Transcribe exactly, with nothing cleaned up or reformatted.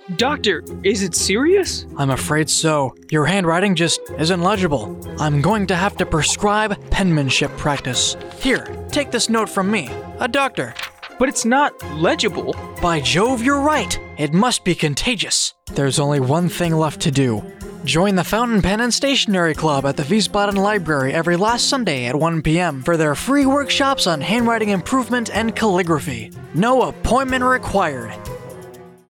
Doctor, is it serious? I'm afraid so. Your handwriting just isn't legible. I'm going to have to prescribe penmanship practice. Here, take this note from me, a doctor. But it's not legible. By Jove, you're right. It must be contagious. There's only one thing left to do. Join the Fountain Pen and Stationery Club at the Wiesbaden Library every last Sunday at one p.m. for their free workshops on handwriting improvement and calligraphy. No appointment required.